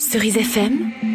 Cerise FM,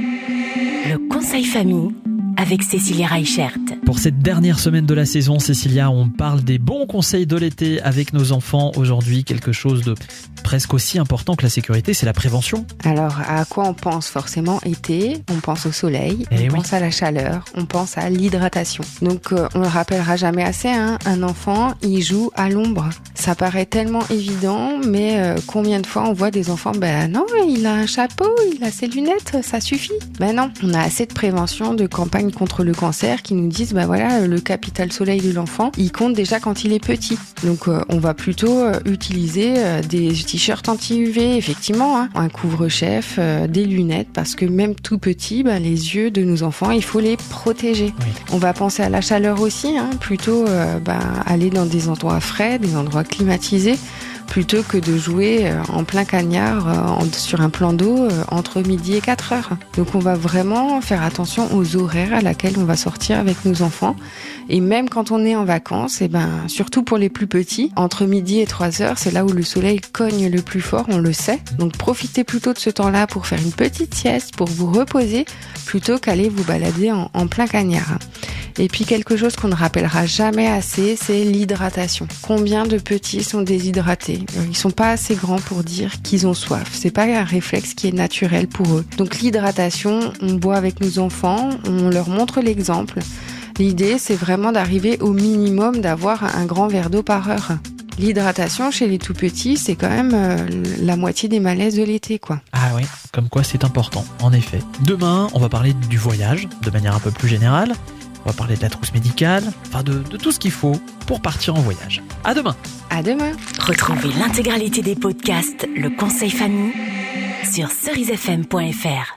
le conseil famille avec Cécilia Reichert. Pour cette dernière semaine de la saison, Cécilia, on parle des bons conseils de l'été avec nos enfants. Aujourd'hui, quelque chose de presque aussi important que la sécurité, c'est la prévention. Alors, à quoi on pense forcément été? On pense au soleil, pense à la chaleur, on pense à l'hydratation. Donc, on le rappellera jamais assez, un enfant, il joue à l'ombre. Ça paraît tellement évident, mais combien de fois on voit des enfants, non, il a un chapeau, il a ses lunettes, ça suffit. Non, on a assez de prévention, de campagne contre le cancer qui nous disent, le capital soleil de l'enfant, il compte déjà quand il est petit. Donc, on va plutôt utiliser des t-shirts anti-UV, effectivement, un couvre-chef, des lunettes, parce que même tout petit, les yeux de nos enfants, il faut les protéger. Oui. On va penser à la chaleur aussi, plutôt aller dans des endroits frais, des endroits climatisés, plutôt que de jouer en plein cagnard sur un plan d'eau entre midi et 4 heures. Donc on va vraiment faire attention aux horaires à laquelle on va sortir avec nos enfants. Et même quand on est en vacances, surtout pour les plus petits, entre midi et 3 heures, c'est là où le soleil cogne le plus fort, on le sait. Donc profitez plutôt de ce temps-là pour faire une petite sieste, pour vous reposer, plutôt qu'aller vous balader en plein cagnard. Et puis quelque chose qu'on ne rappellera jamais assez, c'est l'hydratation. Combien de petits sont déshydratés? Ils sont pas assez grands pour dire qu'ils ont soif. C'est pas un réflexe qui est naturel pour eux. Donc l'hydratation, on boit avec nos enfants, on leur montre l'exemple. L'idée, c'est vraiment d'arriver au minimum d'avoir un grand verre d'eau par heure. L'hydratation chez les tout petits, c'est quand même la moitié des malaises de l'été, quoi. Ah oui, comme quoi c'est important, en effet. Demain, on va parler du voyage, de manière un peu plus générale. On va parler de la trousse médicale, de tout ce qu'il faut pour partir en voyage. À demain. À demain. Retrouvez l'intégralité des podcasts Le Conseil Famille sur cerisefm.fr.